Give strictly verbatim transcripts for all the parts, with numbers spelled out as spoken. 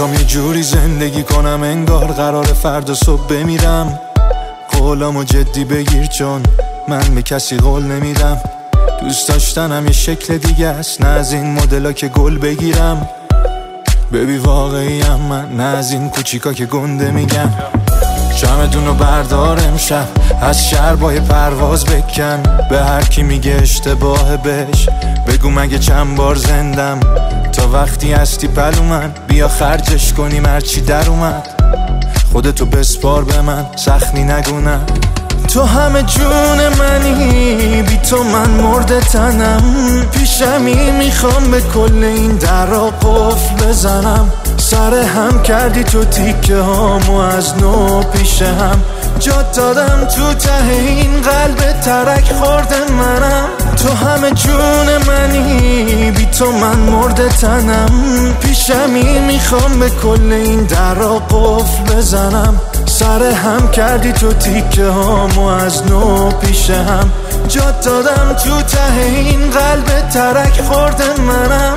میخوام یه جوری زندگی کنم انگار قرار فردا صبح بمیرم. قولامو جدی بگیر چون من به کسی قول نمیدم. دوست داشتنم یه شکل دیگه است، نه از این مدلا که گل بگیرم. ببی واقعیم من، نه از این کوچیکا که گنده میگم. چمدونو بردار امشب، از شربای پرواز بکن. به هر کی میگه اشتباه بهش بگو مگه چند بار زندم. تا وقتی هستی پلو من، بیا خرجش کنیم هرچی در اومد. خودتو بسپار به من، سخنی نگونم. تو همه جون منی، بی تو من مرده تنم. پیشمی میخوام به کل این درا قفل بزنم. سر هم کردی تو تیکه هامو از نو پیش هم. جا دادم تو ته این قلب ترک خورده منم. تو همه جون منی، بی تو من مرده تنم. پیشمی میخوام به کل این درا قفل بزنم. سر هم کردی تو تیکه هامو از نو پیش هم. جا دادم تو ته این قلب ترک خورده منم.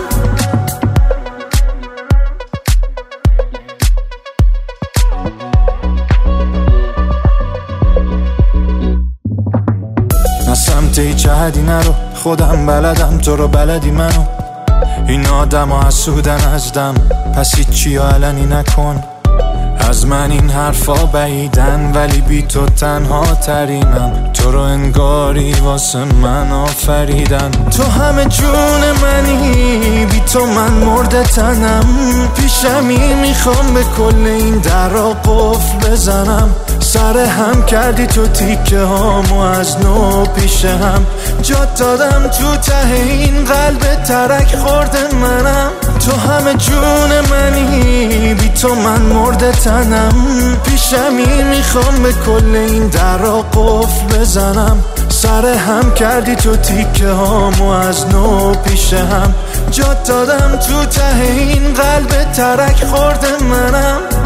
نه سمت هیچ حدی نرو، خودم بلدم تو رو بلدی منو. این آدم ها حسودن از دم، پس هیچی علنی نکن. از من این حرفا بعیدن ولی بی تو تنها ترینم. تو رو انگاری واسه من آفریدن. تو همه جون منی، بی تو من مرده تنم. پیشمی میخوام به کل این درا قفل بزنم. سر هم کردی تو تیکه هامو از نو پیش هم. جا دادم تو ته این قلب ترک خورده منم. تو همه جون منی، بی تو من مرده تنم. پیشمی میخوام به کل این درا قفل بزنم. سر هم کردی تو تیکه هامو از نو پیش هم. جا دادم تو ته این قلب ترک خورده منم.